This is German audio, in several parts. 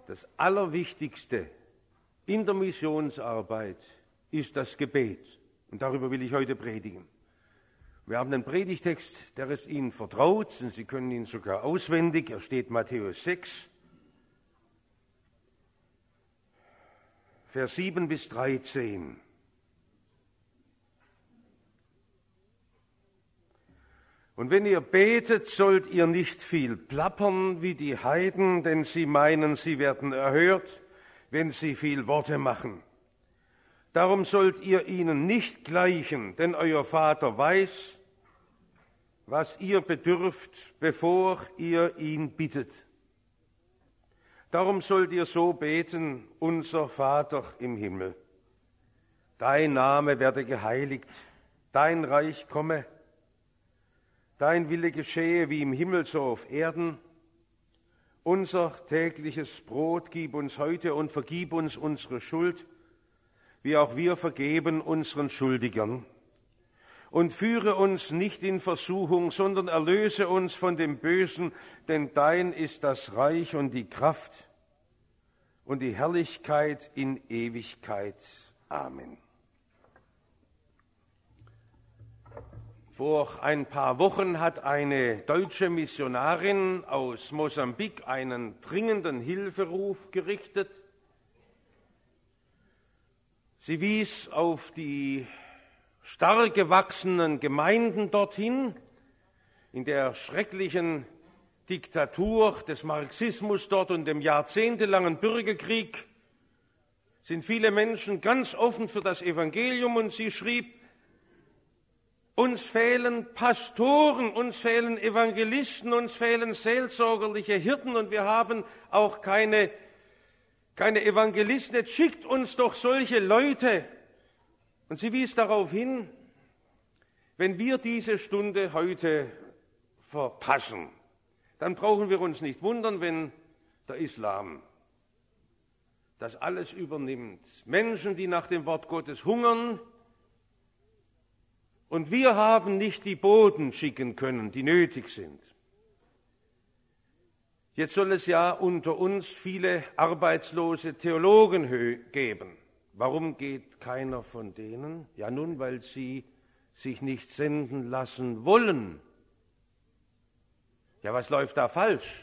Das Allerwichtigste in der Missionsarbeit ist das Gebet. Und darüber will ich heute predigen. Wir haben einen Predigtext, der ist Ihnen vertraut, und Sie können ihn sogar auswendig. Er steht Matthäus 6, Vers 7 bis 13. Und wenn ihr betet, sollt ihr nicht viel plappern wie die Heiden, denn sie meinen, sie werden erhört, wenn sie viel Worte machen. Darum sollt ihr ihnen nicht gleichen, denn euer Vater weiß, was ihr bedürft, bevor ihr ihn bittet. Darum sollt ihr so beten, unser Vater im Himmel. Dein Name werde geheiligt, dein Reich komme. Dein Wille geschehe wie im Himmel, so auf Erden. Unser tägliches Brot gib uns heute und vergib uns unsere Schuld, wie auch wir vergeben unseren Schuldigern. Und führe uns nicht in Versuchung, sondern erlöse uns von dem Bösen, denn dein ist das Reich und die Kraft und die Herrlichkeit in Ewigkeit. Amen. Vor ein paar Wochen hat eine deutsche Missionarin aus Mosambik einen dringenden Hilferuf gerichtet. Sie wies auf die stark gewachsenen Gemeinden dorthin, in der schrecklichen Diktatur des Marxismus dort und dem jahrzehntelangen Bürgerkrieg sind viele Menschen ganz offen für das Evangelium, und sie schrieb: Uns fehlen Pastoren, uns fehlen Evangelisten, uns fehlen seelsorgerliche Hirten, und wir haben auch keine Evangelisten. Jetzt schickt uns doch solche Leute. Und sie wies darauf hin, wenn wir diese Stunde heute verpassen, dann brauchen wir uns nicht wundern, wenn der Islam das alles übernimmt. Menschen, die nach dem Wort Gottes hungern, und wir haben nicht die Boten schicken können, die nötig sind. Jetzt soll es ja unter uns viele arbeitslose Theologen geben. Warum geht keiner von denen? Ja nun, weil sie sich nicht senden lassen wollen. Ja, was läuft da falsch?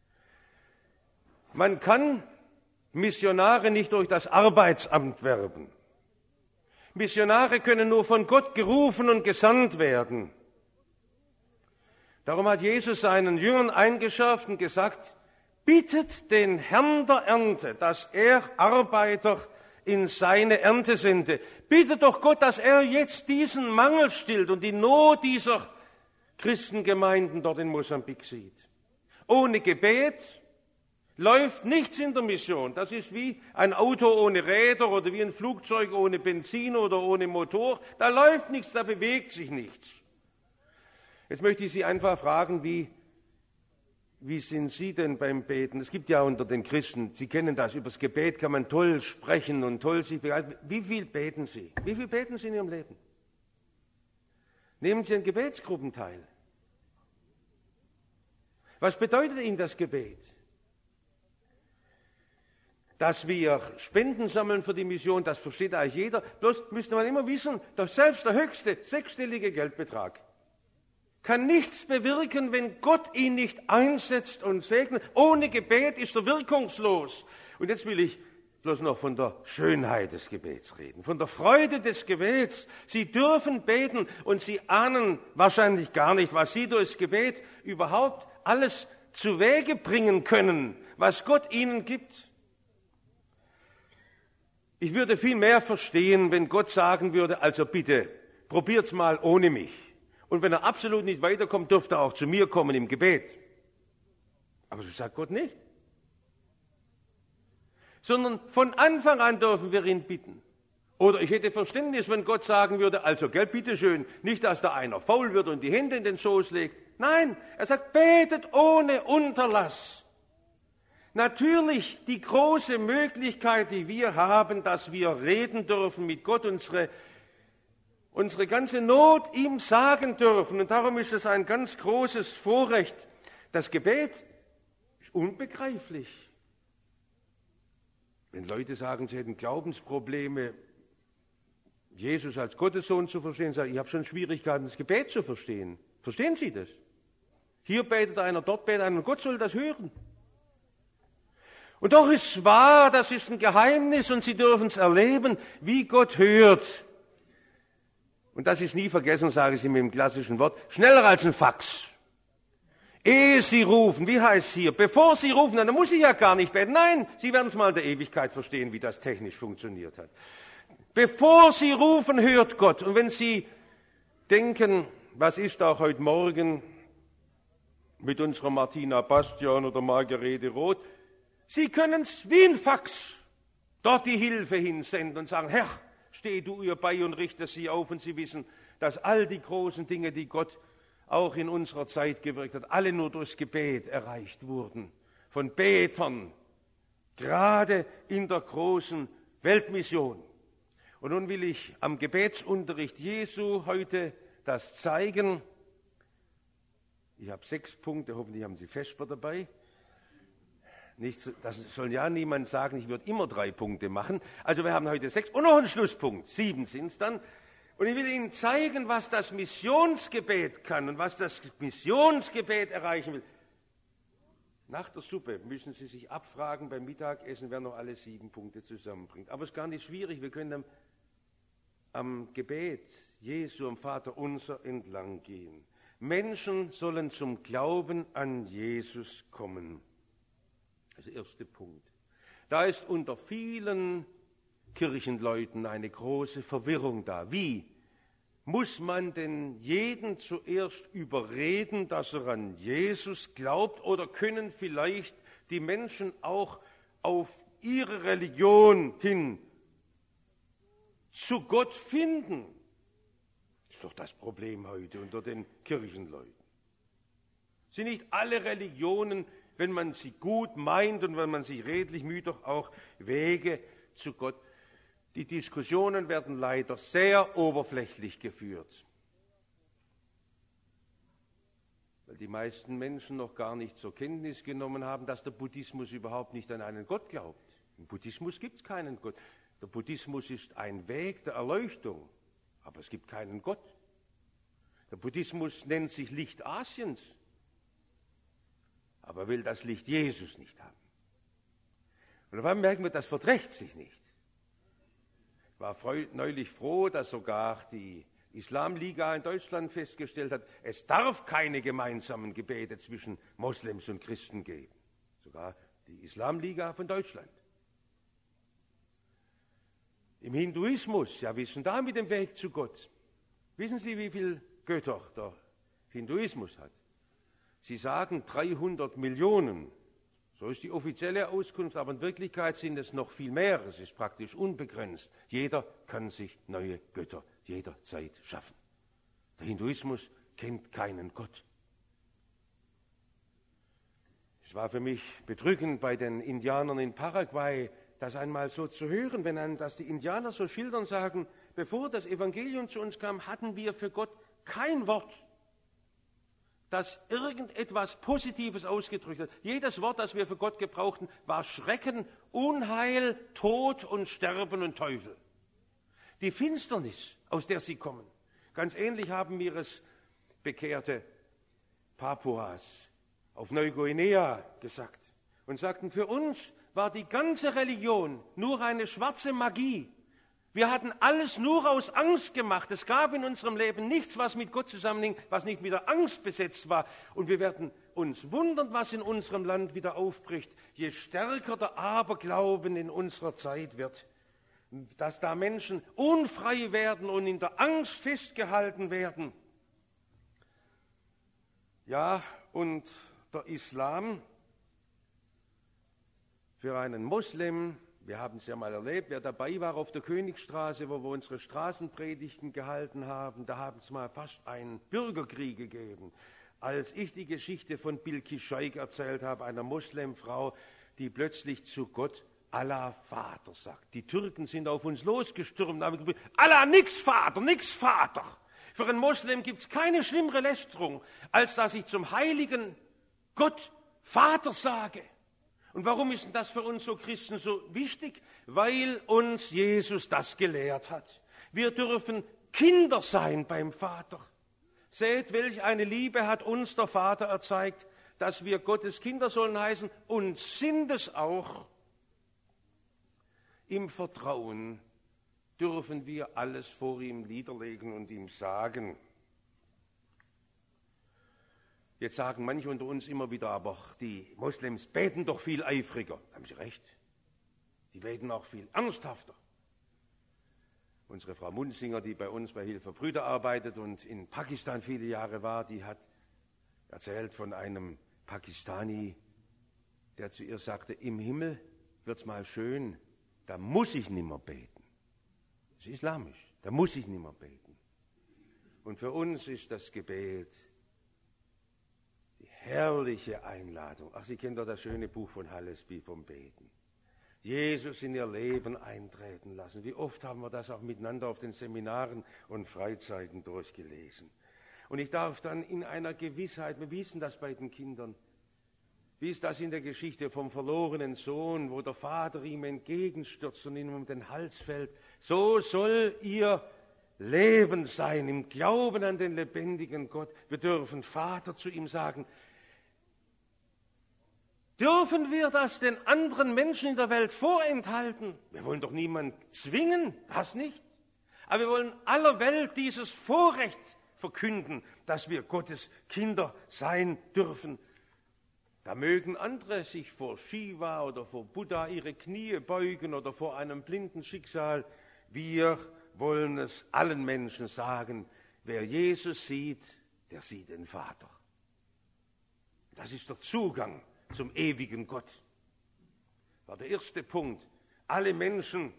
Man kann Missionare nicht durch das Arbeitsamt werben. Missionare können nur von Gott gerufen und gesandt werden. Darum hat Jesus seinen Jüngern eingeschärft und gesagt: Bittet den Herrn der Ernte, dass er Arbeiter in seine Ernte sende. Bittet doch Gott, dass er jetzt diesen Mangel stillt und die Not dieser Christengemeinden dort in Mosambik sieht. Ohne Gebet läuft nichts in der Mission. Das ist wie ein Auto ohne Räder oder wie ein Flugzeug ohne Benzin oder ohne Motor. Da läuft nichts, da bewegt sich nichts. Jetzt möchte ich Sie einfach fragen, wie sind Sie denn beim Beten? Es gibt ja unter den Christen, Sie kennen das, über das Gebet kann man toll sprechen und toll sich begeistern. Wie viel beten Sie? Wie viel beten Sie in Ihrem Leben? Nehmen Sie an Gebetsgruppen teil? Was bedeutet Ihnen das Gebet? Dass wir Spenden sammeln für die Mission, das versteht eigentlich jeder. Bloß müsste man immer wissen, dass selbst der höchste sechsstellige Geldbetrag kann nichts bewirken, wenn Gott ihn nicht einsetzt und segnet. Ohne Gebet ist er wirkungslos. Und jetzt will ich bloß noch von der Schönheit des Gebets reden, von der Freude des Gebets. Sie dürfen beten und Sie ahnen wahrscheinlich gar nicht, was Sie durchs Gebet überhaupt alles zu Wege bringen können, was Gott Ihnen gibt. Ich würde viel mehr verstehen, wenn Gott sagen würde: Also bitte, probiert's mal ohne mich. Und wenn er absolut nicht weiterkommt, dürft er auch zu mir kommen im Gebet. Aber so sagt Gott nicht. Sondern von Anfang an dürfen wir ihn bitten. Oder ich hätte Verständnis, wenn Gott sagen würde: Also, gell, bitteschön, nicht, dass da einer faul wird und die Hände in den Schoß legt. Nein, er sagt, betet ohne Unterlass. Natürlich die große Möglichkeit, die wir haben, dass wir reden dürfen mit Gott, unsere ganze Not ihm sagen dürfen. Und darum ist es ein ganz großes Vorrecht. Das Gebet ist unbegreiflich. Wenn Leute sagen, sie hätten Glaubensprobleme, Jesus als Gottessohn zu verstehen, sage ich, ich habe schon Schwierigkeiten, das Gebet zu verstehen. Verstehen Sie das? Hier betet einer, dort betet einer, und Gott soll das hören. Und doch ist wahr, das ist ein Geheimnis und Sie dürfen es erleben, wie Gott hört. Und das ist nie vergessen, sage ich Sie mit dem klassischen Wort, schneller als ein Fax. Ehe Sie rufen, wie heißt es hier? Bevor Sie rufen, dann muss ich ja gar nicht beten. Nein, Sie werden es mal in der Ewigkeit verstehen, wie das technisch funktioniert hat. Bevor Sie rufen, hört Gott. Und wenn Sie denken, was ist auch heute Morgen mit unserer Martina Bastian oder Margarete Roth, Sie können es wie ein Fax dort die Hilfe hinsenden und sagen, Herr, steh du ihr bei und richte sie auf. Und Sie wissen, dass all die großen Dinge, die Gott auch in unserer Zeit gewirkt hat, alle nur durchs Gebet erreicht wurden. Von Betern, gerade in der großen Weltmission. Und nun will ich am Gebetsunterricht Jesu heute das zeigen. Ich habe 6 Punkte, hoffentlich haben Sie Vesper dabei. Das soll ja niemand sagen, ich würde immer 3 Punkte machen. Also wir haben heute 6 und noch einen Schlusspunkt, 7 sind es dann. Und ich will Ihnen zeigen, was das Missionsgebet kann und was das Missionsgebet erreichen will. Nach der Suppe müssen Sie sich abfragen, beim Mittagessen, wer noch alle 7 Punkte zusammenbringt. Aber es ist gar nicht schwierig, wir können am Gebet Jesu, am Vater unser entlang gehen. Menschen sollen zum Glauben an Jesus kommen. Das ist der erste Punkt. Da ist unter vielen Kirchenleuten eine große Verwirrung da. Wie muss man denn jeden zuerst überreden, dass er an Jesus glaubt? Oder können vielleicht die Menschen auch auf ihre Religion hin zu Gott finden? Das ist doch das Problem heute unter den Kirchenleuten. Sind nicht alle Religionen, wenn man sie gut meint und wenn man sie redlich müht, doch auch Wege zu Gott? Die Diskussionen werden leider sehr oberflächlich geführt, weil die meisten Menschen noch gar nicht zur Kenntnis genommen haben, dass der Buddhismus überhaupt nicht an einen Gott glaubt. Im Buddhismus gibt es keinen Gott. Der Buddhismus ist ein Weg der Erleuchtung, aber es gibt keinen Gott. Der Buddhismus nennt sich Licht Asiens, aber will das Licht Jesus nicht haben. Und auf einmal merken wir, das verträgt sich nicht. Ich war neulich froh, dass sogar die Islamliga in Deutschland festgestellt hat, es darf keine gemeinsamen Gebete zwischen Moslems und Christen geben. Sogar die Islamliga von Deutschland. Im Hinduismus, ja, wissen da mit dem Weg zu Gott. Wissen Sie, wie viele Götter der Hinduismus hat? Sie sagen 300 Millionen. So ist die offizielle Auskunft, aber in Wirklichkeit sind es noch viel mehr. Es ist praktisch unbegrenzt. Jeder kann sich neue Götter jederzeit schaffen. Der Hinduismus kennt keinen Gott. Es war für mich bedrückend bei den Indianern in Paraguay, das einmal so zu hören, wenn dann das die Indianer so schildern, sagen, bevor das Evangelium zu uns kam, hatten wir für Gott kein Wort, das irgendetwas Positives ausgedrückt hat. Jedes Wort, das wir für Gott gebrauchten, war Schrecken, Unheil, Tod und Sterben und Teufel. Die Finsternis, aus der sie kommen. Ganz ähnlich haben mir es bekehrte Papuas auf Neuguinea gesagt und sagten, für uns war die ganze Religion nur eine schwarze Magie. Wir hatten alles nur aus Angst gemacht. Es gab in unserem Leben nichts, was mit Gott zusammenhing, was nicht mit der Angst besetzt war. Und wir werden uns wundern, was in unserem Land wieder aufbricht, je stärker der Aberglauben in unserer Zeit wird. Dass da Menschen unfrei werden und in der Angst festgehalten werden. Ja, und der Islam für einen Moslem, wir haben es ja mal erlebt, wer dabei war auf der Königsstraße, wo wir unsere Straßenpredigten gehalten haben, da haben es mal fast einen Bürgerkrieg gegeben. Als ich die Geschichte von Bilkis Scheik erzählt habe, einer Moslemfrau, die plötzlich zu Gott Allah Vater sagt. Die Türken sind auf uns losgestürmt, haben gesagt, Allah nix Vater, nix Vater. Für einen Moslem gibt es keine schlimmere Lästerung, als dass ich zum heiligen Gott Vater sage. Und warum ist denn das für uns so Christen so wichtig? Weil uns Jesus das gelehrt hat. Wir dürfen Kinder sein beim Vater. Seht, welch eine Liebe hat uns der Vater erzeigt, dass wir Gottes Kinder sollen heißen und sind es auch. Im Vertrauen dürfen wir alles vor ihm niederlegen und ihm sagen. Jetzt sagen manche unter uns immer wieder, aber die Moslems beten doch viel eifriger. Haben sie recht. Die beten auch viel ernsthafter. Unsere Frau Munzinger, die bei uns bei Hilfe Brüder arbeitet und in Pakistan viele Jahre war, die hat erzählt von einem Pakistani, der zu ihr sagte, im Himmel wird's mal schön, da muss ich nimmer beten. Das ist islamisch, da muss ich nimmer beten. Und für uns ist das Gebet die herrliche Einladung. Ach, Sie kennen doch das schöne Buch von Hallesby vom Beten. Jesus in ihr Leben eintreten lassen. Wie oft haben wir das auch miteinander auf den Seminaren und Freizeiten durchgelesen. Und ich darf dann in einer Gewissheit, wie ist denn das bei den Kindern? Wie ist das in der Geschichte vom verlorenen Sohn, wo der Vater ihm entgegenstürzt und ihm um den Hals fällt? So soll ihr Leben sein, im Glauben an den lebendigen Gott. Wir dürfen Vater zu ihm sagen. Dürfen wir das den anderen Menschen in der Welt vorenthalten? Wir wollen doch niemanden zwingen, das nicht. Aber wir wollen aller Welt dieses Vorrecht verkünden, dass wir Gottes Kinder sein dürfen. Da mögen andere sich vor Shiva oder vor Buddha ihre Knie beugen oder vor einem blinden Schicksal. Wir wollen es allen Menschen sagen, wer Jesus sieht, der sieht den Vater. Das ist der Zugang zum ewigen Gott. Das war der erste Punkt. Alle Menschen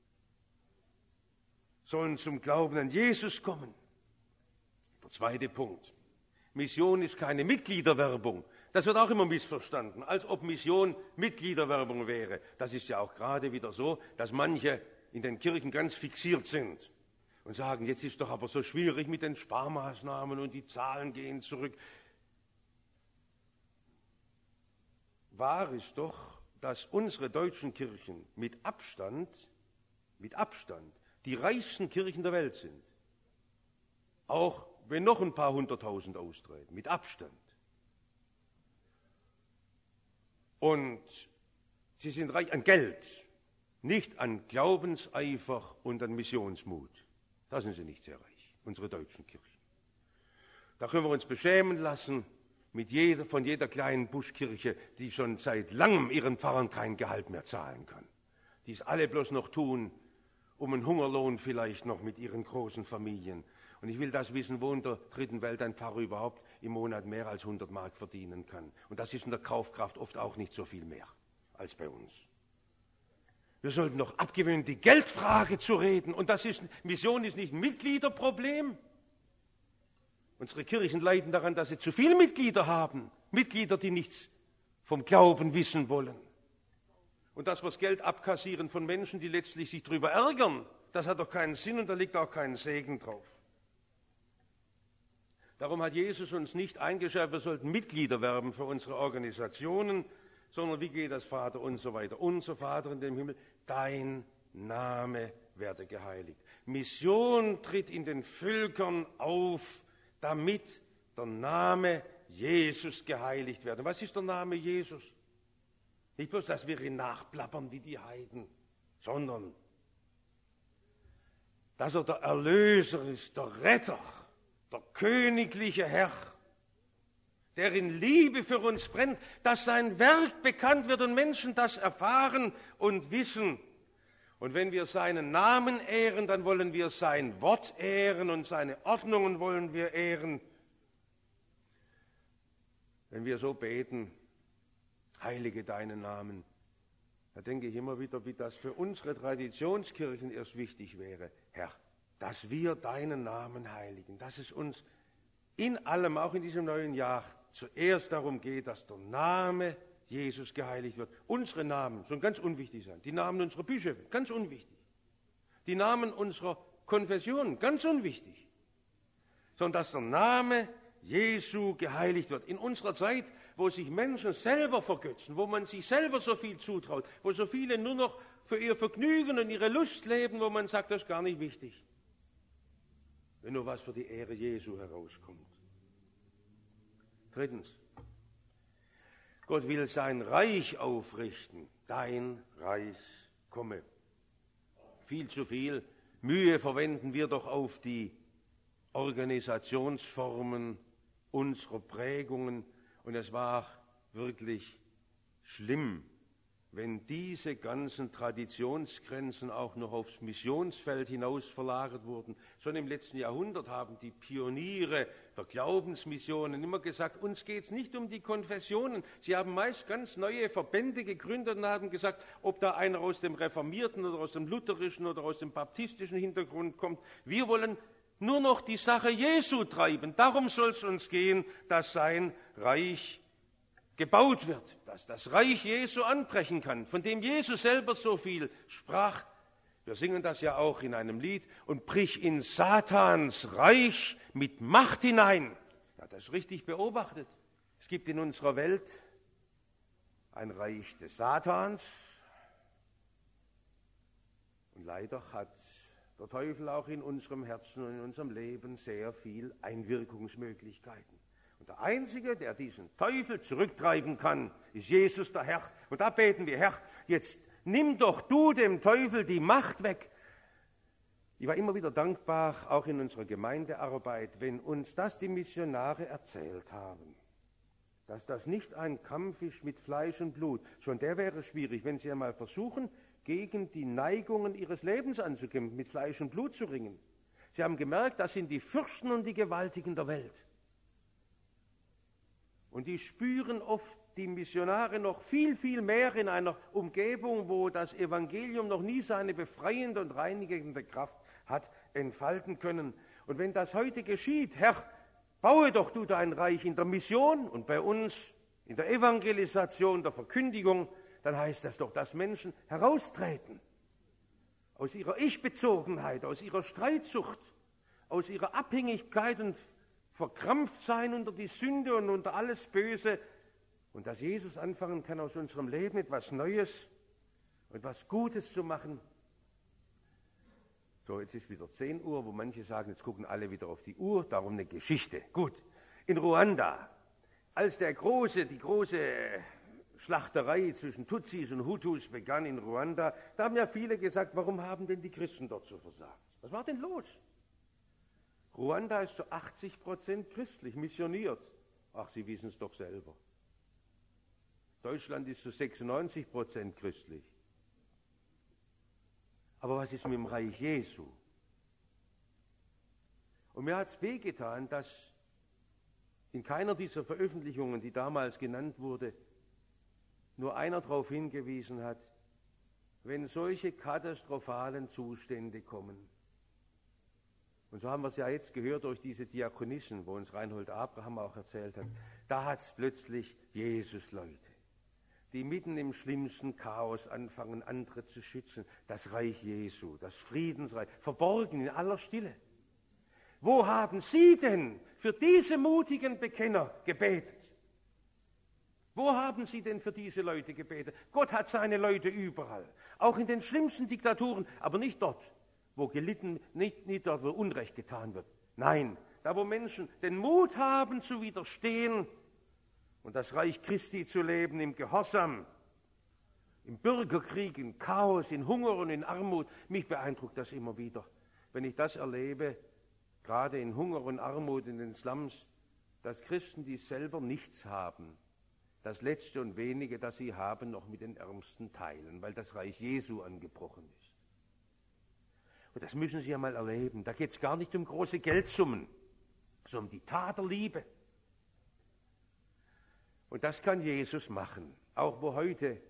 sollen zum Glauben an Jesus kommen. Der zweite Punkt. Mission ist keine Mitgliederwerbung. Das wird auch immer missverstanden, als ob Mission Mitgliederwerbung wäre. Das ist ja auch gerade wieder so, dass manche in den Kirchen ganz fixiert sind und sagen, jetzt ist doch aber so schwierig mit den Sparmaßnahmen und die Zahlen gehen zurück. Wahr ist doch, dass unsere deutschen Kirchen mit Abstand die reichsten Kirchen der Welt sind. Auch wenn noch ein paar 100.000 austreten, mit Abstand. Und sie sind reich an Geld, nicht an Glaubenseifer und an Missionsmut. Da sind sie nicht sehr reich, unsere deutschen Kirchen. Da können wir uns beschämen lassen von jeder kleinen Buschkirche, die schon seit langem ihren Pfarrern kein Gehalt mehr zahlen kann. Die es alle bloß noch tun, um einen Hungerlohn vielleicht noch mit ihren großen Familien. Und ich will das wissen, wo in der dritten Welt ein Pfarrer überhaupt im Monat mehr als 100 Mark verdienen kann. Und das ist in der Kaufkraft oft auch nicht so viel mehr als bei uns. Wir sollten noch abgewöhnen, die Geldfrage zu reden. Und Mission ist nicht ein Mitgliederproblem. Unsere Kirchen leiden daran, dass sie zu viele Mitglieder haben. Mitglieder, die nichts vom Glauben wissen wollen. Und dass wir das Geld abkassieren von Menschen, die letztlich sich darüber ärgern, das hat doch keinen Sinn und da liegt auch kein Segen drauf. Darum hat Jesus uns nicht eingeschärft, wir sollten Mitglieder werben für unsere Organisationen, sondern wie geht das Vater und so weiter. Unser Vater in dem Himmel, dein Name werde geheiligt. Mission tritt in den Völkern auf, damit der Name Jesus geheiligt wird. Und was ist der Name Jesus? Nicht bloß, dass wir ihn nachplappern wie die Heiden, sondern dass er der Erlöser ist, der Retter, der königliche Herr, der in Liebe für uns brennt, dass sein Werk bekannt wird und Menschen das erfahren und wissen. Und wenn wir seinen Namen ehren, dann wollen wir sein Wort ehren und seine Ordnungen wollen wir ehren. Wenn wir so beten, heilige deinen Namen, da denke ich immer wieder, wie das für unsere Traditionskirchen erst wichtig wäre. Herr, dass wir deinen Namen heiligen, dass es uns in allem, auch in diesem neuen Jahr, zuerst darum geht, dass der Name Jesus geheiligt wird. Unsere Namen sollen ganz unwichtig sein. Die Namen unserer Bischöfe, ganz unwichtig. Die Namen unserer Konfessionen, ganz unwichtig. Sondern dass der Name Jesu geheiligt wird. In unserer Zeit, wo sich Menschen selber vergötzen, wo man sich selber so viel zutraut, wo so viele nur noch für ihr Vergnügen und ihre Lust leben, wo man sagt, das ist gar nicht wichtig. Wenn nur was für die Ehre Jesu herauskommt. Drittens, Gott will sein Reich aufrichten. Dein Reich komme. Viel zu viel Mühe verwenden wir doch auf die Organisationsformen unserer Prägungen. Und es war wirklich schlimm, wenn diese ganzen Traditionsgrenzen auch noch aufs Missionsfeld hinaus verlagert wurden. Schon im letzten Jahrhundert haben die Pioniere der Glaubensmissionen immer gesagt, uns geht es nicht um die Konfessionen. Sie haben meist ganz neue Verbände gegründet und haben gesagt, ob da einer aus dem reformierten oder aus dem lutherischen oder aus dem baptistischen Hintergrund kommt. Wir wollen nur noch die Sache Jesu treiben. Darum soll es uns gehen, dass sein Reich gebaut wird, dass das Reich Jesu anbrechen kann, von dem Jesus selber so viel sprach. Wir singen das ja auch in einem Lied. Und brich in Satans Reich mit Macht hinein. Ja, das ist richtig beobachtet. Es gibt in unserer Welt ein Reich des Satans. Und leider hat der Teufel auch in unserem Herzen und in unserem Leben sehr viel Einwirkungsmöglichkeiten. Und der Einzige, der diesen Teufel zurücktreiben kann, ist Jesus der Herr. Und da beten wir, Herr, jetzt nimm doch du dem Teufel die Macht weg. Ich war immer wieder dankbar, auch in unserer Gemeindearbeit, wenn uns das die Missionare erzählt haben, dass das nicht ein Kampf ist mit Fleisch und Blut. Schon der wäre schwierig, wenn sie einmal versuchen, gegen die Neigungen ihres Lebens anzukämpfen, mit Fleisch und Blut zu ringen. Sie haben gemerkt, das sind die Fürsten und die Gewaltigen der Welt. Und die spüren oft die Missionare noch viel, viel mehr in einer Umgebung, wo das Evangelium noch nie seine befreiende und reinigende Kraft hat entfalten können. Und wenn das heute geschieht, Herr, baue doch du dein Reich in der Mission und bei uns in der Evangelisation, der Verkündigung, dann heißt das doch, dass Menschen heraustreten aus ihrer Ich-Bezogenheit, aus ihrer Streitsucht, aus ihrer Abhängigkeit und verkrampft sein unter die Sünde und unter alles Böse und dass Jesus anfangen kann, aus unserem Leben etwas Neues und etwas Gutes zu machen. So, jetzt ist wieder 10 Uhr, wo manche sagen, jetzt gucken alle wieder auf die Uhr, darum eine Geschichte. Gut, in Ruanda, als die große Schlachterei zwischen Tutsis und Hutus begann in Ruanda, da haben ja viele gesagt, warum haben denn die Christen dort so versagt? Was war denn los? Ruanda ist zu 80% christlich, missioniert. Ach, Sie wissen es doch selber. Deutschland ist zu 96% christlich. Aber was ist mit dem Reich Jesu? Und mir hat es wehgetan, dass in keiner dieser Veröffentlichungen, die damals genannt wurde, nur einer darauf hingewiesen hat, wenn solche katastrophalen Zustände kommen. Und so haben wir es ja jetzt gehört durch diese Diakonissen, wo uns Reinhold Abraham auch erzählt hat. Da hat es plötzlich Jesus-Leute, die mitten im schlimmsten Chaos anfangen, andere zu schützen. Das Reich Jesu, das Friedensreich, verborgen in aller Stille. Wo haben Sie denn für diese mutigen Bekenner gebetet? Wo haben Sie denn für diese Leute gebetet? Gott hat seine Leute überall, auch in den schlimmsten Diktaturen, aber nicht dort, wo gelitten, nicht dort, wo Unrecht getan wird. Nein, da wo Menschen den Mut haben zu widerstehen und das Reich Christi zu leben im Gehorsam, im Bürgerkrieg, im Chaos, in Hunger und in Armut. Mich beeindruckt das immer wieder, wenn ich das erlebe, gerade in Hunger und Armut in den Slums, dass Christen, die selber nichts haben, das Letzte und Wenige, das sie haben, noch mit den Ärmsten teilen, weil das Reich Jesu angebrochen ist. Und das müssen Sie ja mal erleben. Da geht es gar nicht um große Geldsummen, sondern um die Tat der Liebe. Und das kann Jesus machen, auch wo heute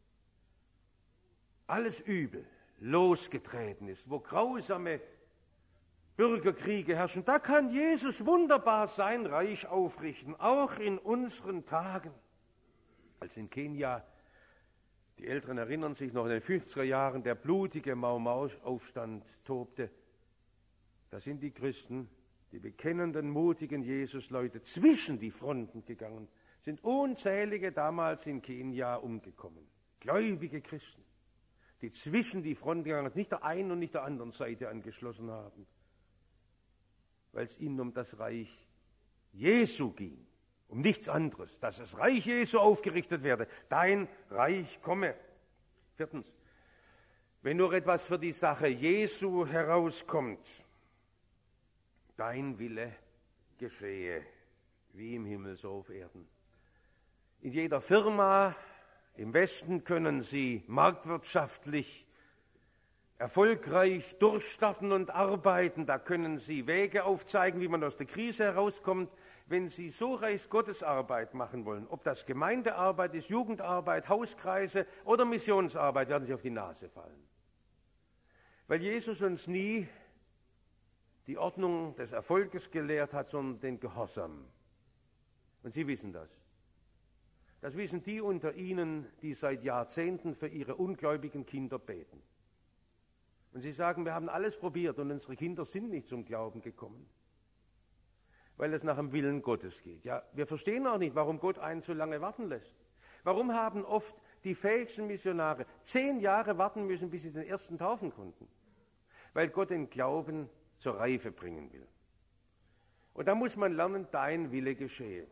alles Übel losgetreten ist, wo grausame Bürgerkriege herrschen. Da kann Jesus wunderbar sein Reich aufrichten, auch in unseren Tagen. Als in Kenia, die Älteren erinnern sich noch, in den 50er Jahren der blutige Mau-Mau-Aufstand tobte, da sind die Christen, die bekennenden, mutigen Jesus-Leute zwischen die Fronten gegangen. sind unzählige damals in Kenia umgekommen. Gläubige Christen, die zwischen die Front gegangen sind, nicht der einen und nicht der anderen Seite angeschlossen haben, weil es ihnen um das Reich Jesu ging, um nichts anderes, dass das Reich Jesu aufgerichtet werde. Dein Reich komme. 4. Wenn nur etwas für die Sache Jesu herauskommt, dein Wille geschehe, wie im Himmel so auf Erden. In jeder Firma im Westen können Sie marktwirtschaftlich erfolgreich durchstarten und arbeiten. Da können Sie Wege aufzeigen, wie man aus der Krise herauskommt. Wenn Sie so Reich Gottes Arbeit machen wollen, ob das Gemeindearbeit ist, Jugendarbeit, Hauskreise oder Missionsarbeit, werden Sie auf die Nase fallen. Weil Jesus uns nie die Ordnung des Erfolges gelehrt hat, sondern den Gehorsam. Und Sie wissen das. Das wissen die unter Ihnen, die seit Jahrzehnten für ihre ungläubigen Kinder beten. Und sie sagen, wir haben alles probiert und unsere Kinder sind nicht zum Glauben gekommen, weil es nach dem Willen Gottes geht. Ja, wir verstehen auch nicht, warum Gott einen so lange warten lässt. Warum haben oft die fähigsten Missionare 10 Jahre warten müssen, bis sie den ersten taufen konnten? Weil Gott den Glauben zur Reife bringen will. Und da muss man lernen, dein Wille geschehe.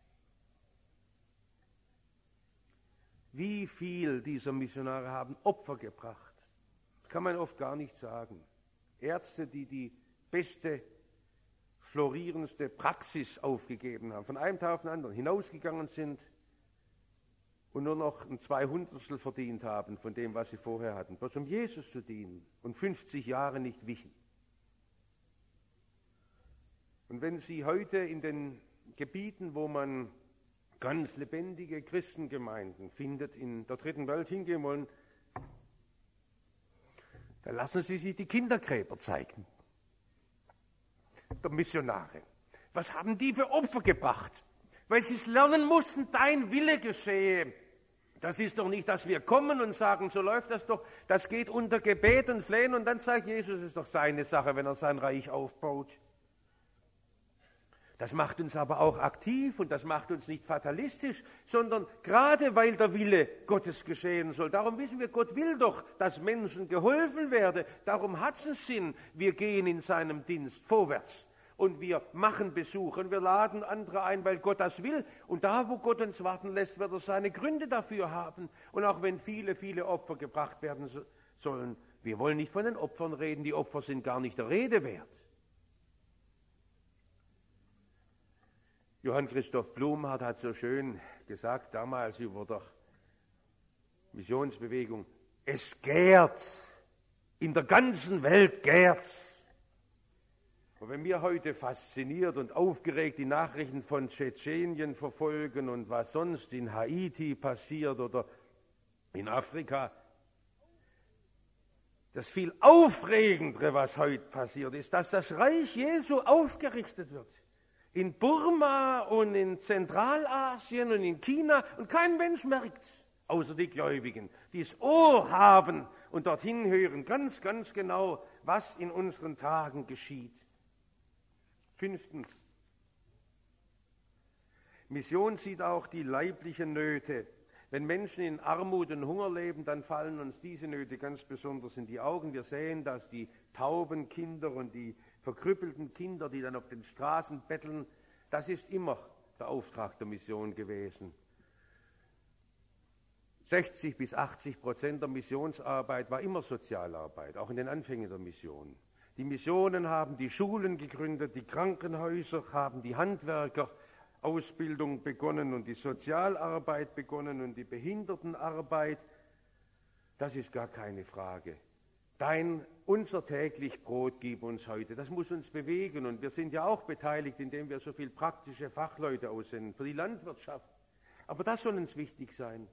Wie viel dieser Missionare haben Opfer gebracht, kann man oft gar nicht sagen. Ärzte, die die beste, florierendste Praxis aufgegeben haben, von einem Tag auf den anderen hinausgegangen sind und nur noch ein 200stel verdient haben von dem, was sie vorher hatten, bloß um Jesus zu dienen und 50 Jahre nicht wichen. Und wenn Sie heute in den Gebieten, wo man ganz lebendige Christengemeinden findet, in der dritten Welt hingehen wollen, da lassen Sie sich die Kindergräber zeigen, der Missionare. Was haben die für Opfer gebracht? Weil sie es lernen mussten, dein Wille geschehe. Das ist doch nicht, dass wir kommen und sagen, so läuft das doch. Das geht unter Gebet und Flehen und dann sagt Jesus, es ist doch seine Sache, wenn er sein Reich aufbaut. Das macht uns aber auch aktiv und das macht uns nicht fatalistisch, sondern gerade weil der Wille Gottes geschehen soll. Darum wissen wir, Gott will doch, dass Menschen geholfen werden. Darum hat es einen Sinn. Wir gehen in seinem Dienst vorwärts und wir machen Besuche und wir laden andere ein, weil Gott das will. Und da, wo Gott uns warten lässt, wird er seine Gründe dafür haben. Und auch wenn viele, viele Opfer gebracht werden sollen, wir wollen nicht von den Opfern reden. Die Opfer sind gar nicht der Rede wert. Johann Christoph Blumhardt hat so schön gesagt, damals über der Missionsbewegung, es gärt, in der ganzen Welt gärt's. Und wenn wir heute fasziniert und aufgeregt die Nachrichten von Tschetschenien verfolgen und was sonst in Haiti passiert oder in Afrika, das viel Aufregendere, was heute passiert ist, dass das Reich Jesu aufgerichtet wird. In Burma und in Zentralasien und in China und kein Mensch merkt's, außer die Gläubigen, die das Ohr haben und dorthin hören, ganz, ganz genau, was in unseren Tagen geschieht. 5. Mission sieht auch die leiblichen Nöte. Wenn Menschen in Armut und Hunger leben, dann fallen uns diese Nöte ganz besonders in die Augen. Wir sehen, dass die tauben Kinder und die verkrüppelten Kinder, die dann auf den Straßen betteln, das ist immer der Auftrag der Mission gewesen. 60-80% der Missionsarbeit war immer Sozialarbeit, auch in den Anfängen der Mission. Die Missionen haben die Schulen gegründet, die Krankenhäuser haben die Handwerkerausbildung begonnen und die Sozialarbeit begonnen und die Behindertenarbeit. Das ist gar keine Frage. Unser täglich Brot gib uns heute. Das muss uns bewegen und wir sind ja auch beteiligt, indem wir so viel praktische Fachleute aussenden für die Landwirtschaft. Aber das soll uns wichtig sein,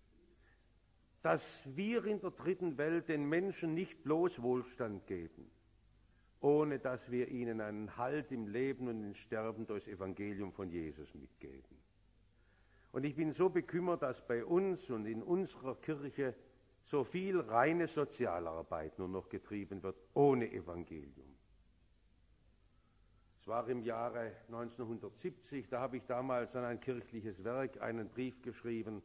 dass wir in der dritten Welt den Menschen nicht bloß Wohlstand geben, ohne dass wir ihnen einen Halt im Leben und im Sterben durch das Evangelium von Jesus mitgeben. Und ich bin so bekümmert, dass bei uns und in unserer Kirche so viel reine Sozialarbeit nur noch getrieben wird, ohne Evangelium. Es war im Jahre 1970, da habe ich damals an ein kirchliches Werk einen Brief geschrieben.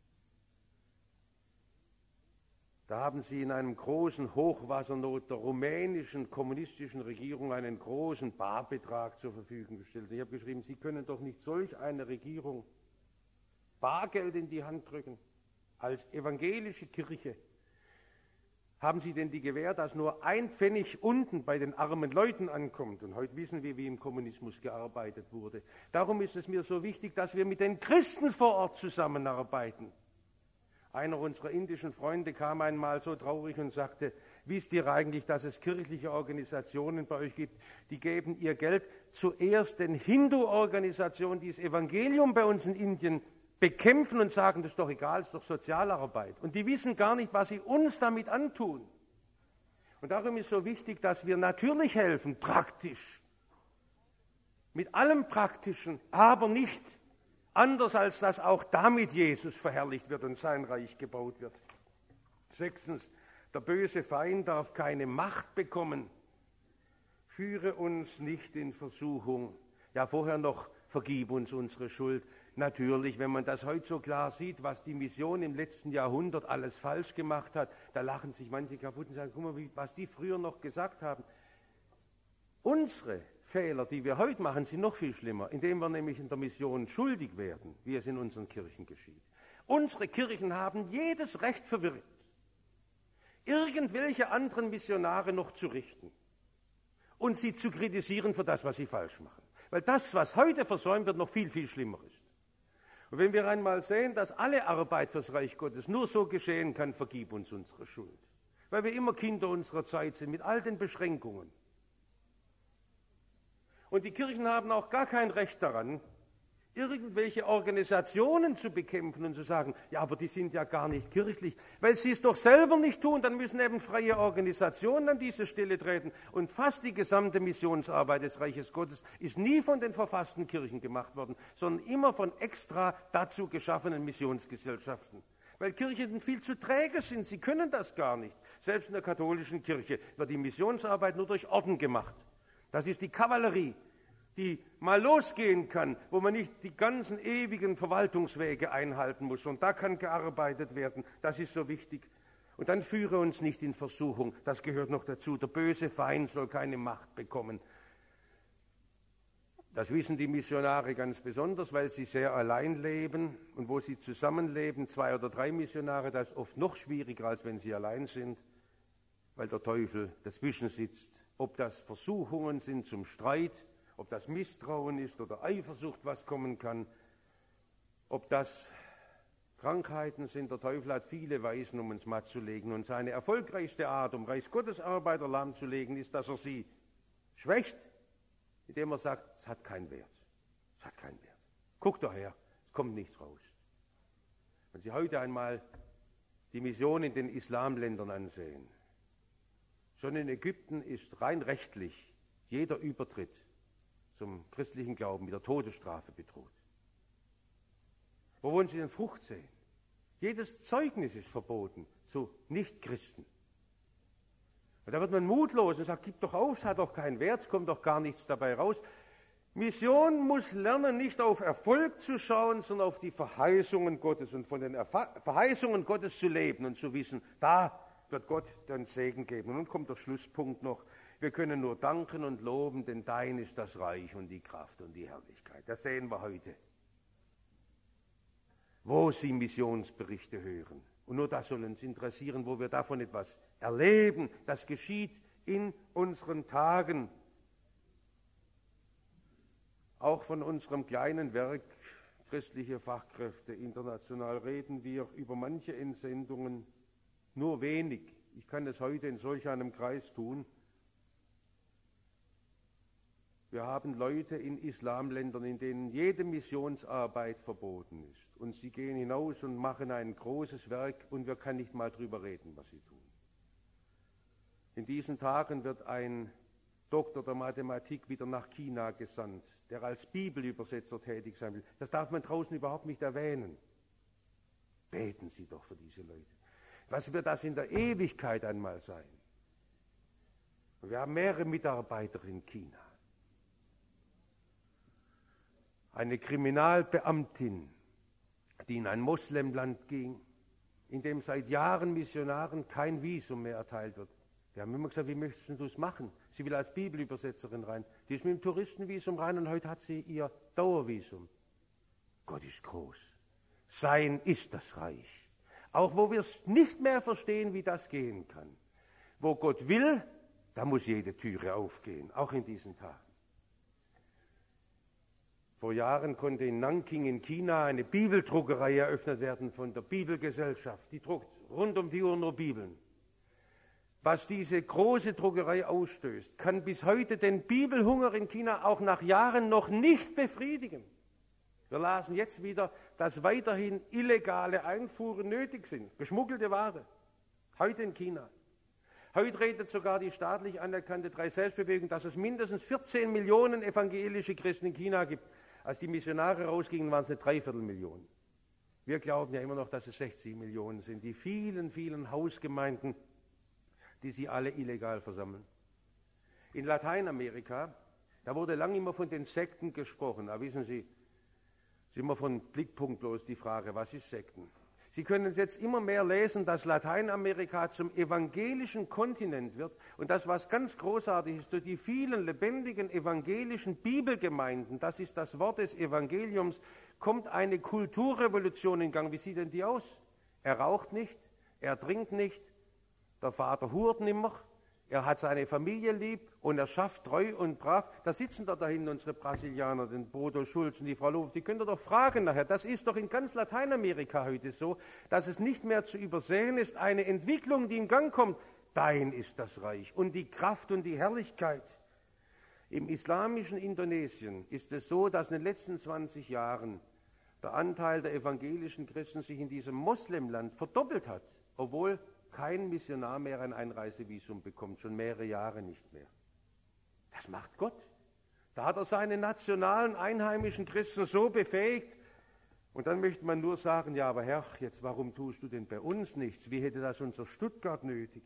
Da haben sie in einem großen Hochwassernot der rumänischen kommunistischen Regierung einen großen Barbetrag zur Verfügung gestellt. Ich habe geschrieben, Sie können doch nicht solch eine Regierung Bargeld in die Hand drücken. Als evangelische Kirche haben Sie denn die Gewähr, dass nur ein Pfennig unten bei den armen Leuten ankommt? Und heute wissen wir, wie im Kommunismus gearbeitet wurde. Darum ist es mir so wichtig, dass wir mit den Christen vor Ort zusammenarbeiten. Einer unserer indischen Freunde kam einmal so traurig und sagte, wisst ihr eigentlich, dass es kirchliche Organisationen bei euch gibt, die geben ihr Geld zuerst den Hindu-Organisationen, die das Evangelium bei uns in Indien bekämpfen und sagen, das ist doch egal, das ist doch Sozialarbeit. Und die wissen gar nicht, was sie uns damit antun. Und darum ist so wichtig, dass wir natürlich helfen, praktisch, mit allem Praktischen, aber nicht anders, als dass auch damit Jesus verherrlicht wird und sein Reich gebaut wird. 6. Der böse Feind darf keine Macht bekommen. Führe uns nicht in Versuchung. Ja, vorher noch, vergib uns unsere Schuld. Natürlich, wenn man das heute so klar sieht, was die Mission im letzten Jahrhundert alles falsch gemacht hat, da lachen sich manche kaputt und sagen, guck mal, was die früher noch gesagt haben. Unsere Fehler, die wir heute machen, sind noch viel schlimmer, indem wir nämlich in der Mission schuldig werden, wie es in unseren Kirchen geschieht. Unsere Kirchen haben jedes Recht verwirkt, irgendwelche anderen Missionare noch zu richten und sie zu kritisieren für das, was sie falsch machen. Weil das, was heute versäumt wird, noch viel, viel schlimmer ist. Und wenn wir einmal sehen, dass alle Arbeit fürs Reich Gottes nur so geschehen kann, vergib uns unsere Schuld. Weil wir immer Kinder unserer Zeit sind, mit all den Beschränkungen. Und die Kirchen haben auch gar kein Recht daran, irgendwelche Organisationen zu bekämpfen und zu sagen, ja, aber die sind ja gar nicht kirchlich. Weil sie es doch selber nicht tun, dann müssen eben freie Organisationen an diese Stelle treten. Und fast die gesamte Missionsarbeit des Reiches Gottes ist nie von den verfassten Kirchen gemacht worden, sondern immer von extra dazu geschaffenen Missionsgesellschaften. Weil Kirchen viel zu träge sind, sie können das gar nicht. Selbst in der katholischen Kirche wird die Missionsarbeit nur durch Orden gemacht. Das ist die Kavallerie, die mal losgehen kann, wo man nicht die ganzen ewigen Verwaltungswege einhalten muss. Und da kann gearbeitet werden, das ist so wichtig. Und dann führe uns nicht in Versuchung, das gehört noch dazu. Der böse Feind soll keine Macht bekommen. Das wissen die Missionare ganz besonders, weil sie sehr allein leben. Und wo sie zusammenleben, 2 oder 3 Missionare, das ist oft noch schwieriger, als wenn sie allein sind, weil der Teufel dazwischen sitzt. Ob das Versuchungen sind zum Streit, ob das Misstrauen ist oder Eifersucht, was kommen kann, ob das Krankheiten sind. Der Teufel hat viele Weisen, um uns matt zu legen. Und seine erfolgreichste Art, um Reich Gottes Arbeiter lahmzulegen, ist, dass er sie schwächt, indem er sagt, es hat keinen Wert. Es hat keinen Wert. Guck doch her, es kommt nichts raus. Wenn Sie heute einmal die Mission in den Islamländern ansehen, schon in Ägypten ist rein rechtlich jeder Übertritt zum christlichen Glauben mit der Todesstrafe bedroht. Wo wollen Sie denn Frucht sehen? Jedes Zeugnis ist verboten zu Nichtchristen. Und da wird man mutlos und sagt, gib doch auf, es hat doch keinen Wert, es kommt doch gar nichts dabei raus. Mission muss lernen, nicht auf Erfolg zu schauen, sondern auf die Verheißungen Gottes und von den Verheißungen Gottes zu leben und zu wissen, da wird Gott den Segen geben. Und nun kommt der Schlusspunkt noch. Wir können nur danken und loben, denn dein ist das Reich und die Kraft und die Herrlichkeit. Das sehen wir heute. Wo Sie Missionsberichte hören. Und nur das soll uns interessieren, wo wir davon etwas erleben. Das geschieht in unseren Tagen. Auch von unserem kleinen Werk Christliche Fachkräfte international reden wir über manche Entsendungen nur wenig. Ich kann es heute in solch einem Kreis tun. Wir haben Leute in Islamländern, in denen jede Missionsarbeit verboten ist. Und sie gehen hinaus und machen ein großes Werk und wir können nicht mal drüber reden, was sie tun. In diesen Tagen wird ein Doktor der Mathematik wieder nach China gesandt, der als Bibelübersetzer tätig sein will. Das darf man draußen überhaupt nicht erwähnen. Beten Sie doch für diese Leute. Was wird das in der Ewigkeit einmal sein? Und wir haben mehrere Mitarbeiter in China. Eine Kriminalbeamtin, die in ein Moslemland ging, in dem seit Jahren Missionaren kein Visum mehr erteilt wird. Wir haben immer gesagt, wie möchtest du es machen? Sie will als Bibelübersetzerin rein. Die ist mit dem Touristenvisum rein und heute hat sie ihr Dauervisum. Gott ist groß. Sein ist das Reich. Auch wo wir es nicht mehr verstehen, wie das gehen kann. Wo Gott will, da muss jede Türe aufgehen, auch in diesen Tagen. Vor Jahren konnte in Nanking in China eine Bibeldruckerei eröffnet werden von der Bibelgesellschaft. Die druckt rund um die Uhr nur Bibeln. Was diese große Druckerei ausstößt, kann bis heute den Bibelhunger in China auch nach Jahren noch nicht befriedigen. Wir lasen jetzt wieder, dass weiterhin illegale Einfuhren nötig sind, geschmuggelte Ware, heute in China. Heute redet sogar die staatlich anerkannte Drei-Selbstbewegung, dass es mindestens 14 Millionen evangelische Christen in China gibt. Als die Missionare rausgingen, waren es eine Dreiviertelmillion. Wir glauben ja immer noch, dass es 60 Millionen sind, die vielen, vielen Hausgemeinden, die sie alle illegal versammeln. In Lateinamerika, da wurde lange immer von den Sekten gesprochen. Da wissen Sie, ist immer von Blickpunkt bloß die Frage, was ist Sekten? Sie können jetzt immer mehr lesen, dass Lateinamerika zum evangelischen Kontinent wird und das, was ganz großartig ist, durch die vielen lebendigen evangelischen Bibelgemeinden, das ist das Wort des Evangeliums, kommt eine Kulturrevolution in Gang. Wie sieht denn die aus? Er raucht nicht, er trinkt nicht, der Vater hurt nimmer, er hat seine Familie lieb und er schafft treu und brav. Da sitzen da hinten unsere Brasilianer, den Bodo Schulz und die Frau Loh, die könnt ihr doch fragen nachher. Das ist doch in ganz Lateinamerika heute so, dass es nicht mehr zu übersehen ist, eine Entwicklung, die in Gang kommt. Dein ist das Reich und die Kraft und die Herrlichkeit. Im islamischen Indonesien ist es so, dass in den letzten 20 Jahren der Anteil der evangelischen Christen sich in diesem Moslemland verdoppelt hat, obwohl kein Missionar mehr ein Einreisevisum bekommt, schon mehrere Jahre nicht mehr. Das macht Gott. Da hat er seine nationalen, einheimischen Christen so befähigt. Und dann möchte man nur sagen, ja, aber Herr, jetzt warum tust du denn bei uns nichts? Wie hätte das unser Stuttgart nötig?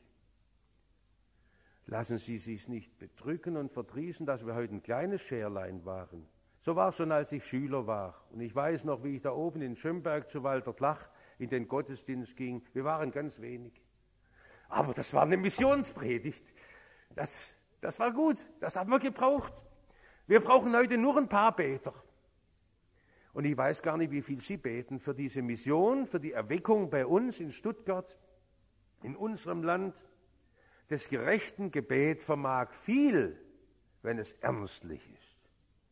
Lassen Sie sich nicht bedrücken und verdrießen, dass wir heute ein kleines Scherlein waren. So war es schon, als ich Schüler war. Und ich weiß noch, wie ich da oben in Schönberg zu Walter Tlach in den Gottesdienst ging. Wir waren ganz wenig. Aber das war eine Missionspredigt. Das war gut, das haben wir gebraucht. Wir brauchen heute nur ein paar Beter. Und ich weiß gar nicht, wie viel Sie beten für diese Mission, für die Erweckung bei uns in Stuttgart, in unserem Land. Das gerechten Gebet vermag viel, wenn es ernstlich ist.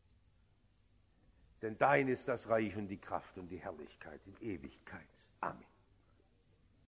Denn dein ist das Reich und die Kraft und die Herrlichkeit in Ewigkeit. Amen.